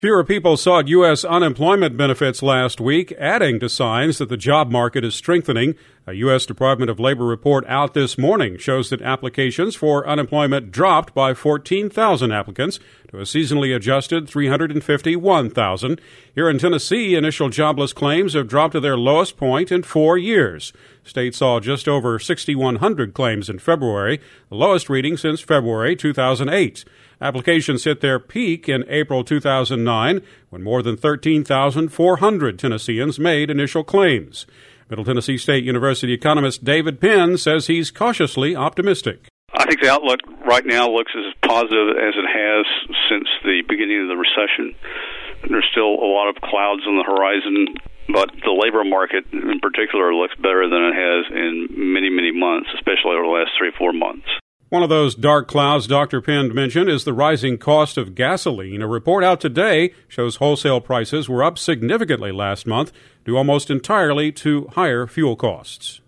Fewer people sought U.S. unemployment benefits last week, adding to signs that the job market is strengthening. A U.S. Department of Labor report out this morning shows that applications for unemployment dropped by 14,000 applicants to a seasonally adjusted 351,000. Here in Tennessee, initial jobless claims have dropped to their lowest point in 4 years. State saw just over 6,100 claims in February, the lowest reading since February 2008. Applications hit their peak in April 2009, when more than 13,400 Tennesseans made initial claims. Middle Tennessee State University economist David Penn says he's cautiously optimistic. I think the outlook right now looks as positive as it has since the beginning of the recession. There's still a lot of clouds on the horizon, but the labor market in particular looks better than it has in many, many months, especially over the last 3 or 4 months. One of those dark clouds Dr. Penn mentioned is the rising cost of gasoline. A report out today shows wholesale prices were up significantly last month, due almost entirely to higher fuel costs.